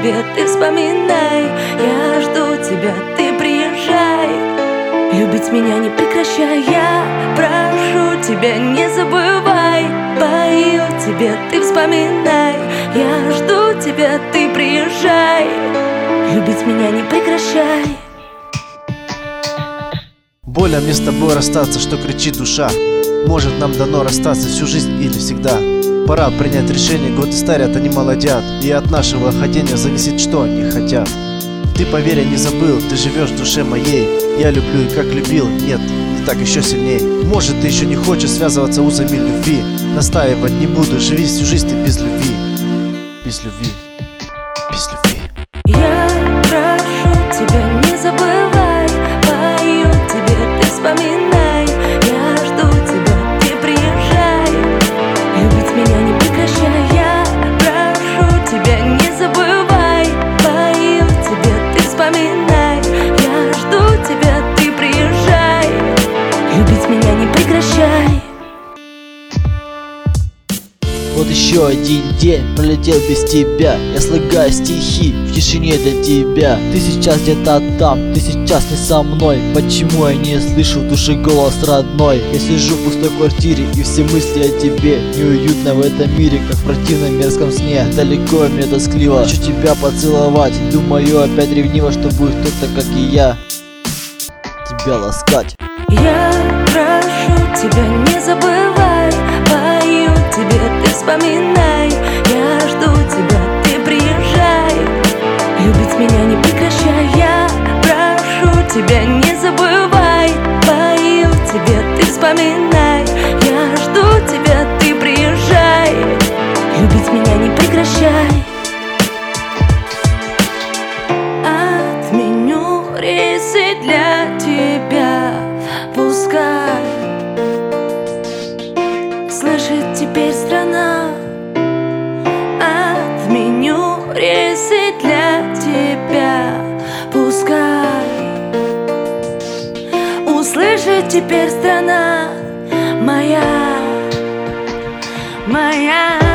тебе, ты вспоминай. Я жду тебя, ты приезжай. Любить меня не прекращай, я прошу тебя, не забывай. Пою тебе, ты вспоминай. Я жду тебя, ты приезжай. Любить меня не прекращай. Больно мне с тобой расстаться, что кричит душа. Может, нам дано расстаться всю жизнь или всегда. Пора принять решение, годы старят, они молодят. И от нашего ходения зависит, что они хотят. Ты, поверь, я не забыл, ты живешь в душе моей. Я люблю и как любил, нет, не так еще сильней. Может, ты еще не хочешь связываться узами любви. Настаивать не буду, живи всю жизнь ты без любви. Без любви, без любви. Я прошу тебя, не забывай. Пою тебе, ты вспоминай. Я жду тебя, ты приезжай. Любить меня не прекращай. Я прошу тебя, не забывай. Пою тебе, ты вспоминай. Я жду тебя, ты приезжай. Любить меня не прекращай. Вот еще один день пролетел без тебя. Я слагаю стихи в тишине для тебя. Ты сейчас где-то там, ты сейчас не со мной. Почему я не слышу в душе голос родной? Я сижу в пустой квартире и все мысли о тебе. Неуютно в этом мире, как в противном мерзком сне. Далеко и мне тоскливо, хочу тебя поцеловать. Думаю опять ревниво, что будет кто-то, как и я, тебя ласкать. Я прошу тебя, не забывай. Пою тебе, ты вспоминай. Я жду тебя, ты приезжай. Любить меня не прекращай. Я прошу тебя, не забывай. Пою тебе, ты вспоминай. Я жду тебя, ты приезжай. Любить меня не прекращай. Отменю рейсы для тебя. Пускай слышит теперь страна. Отменю рейсы для тебя. Пускай услышит теперь страна моя, моя.